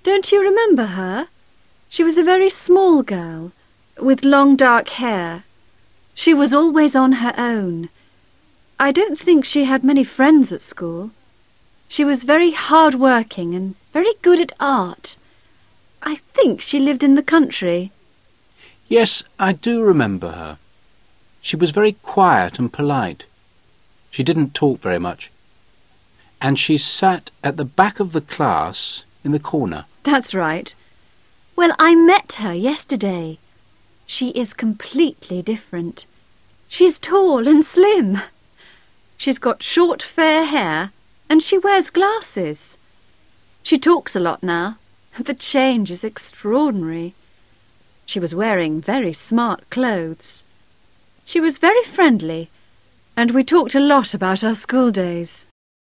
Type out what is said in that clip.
Don't you remember her? She was a very small girl, with long dark hair. She was always on her own. I don't think she had many friends at school. She was very hard-working and very good at art. I think she lived in the country. Yes, I do remember her. She was very quiet and polite. She didn't talk very much. And she sat at the back of the class in the corner. That's right. Well, I met her yesterday. She is completely different. She's tall and slim. She's got short fair hair and she wears glasses. She talks a lot now. The change is extraordinary. She was wearing very smart clothes. She was very friendly, and we talked a lot about our school days.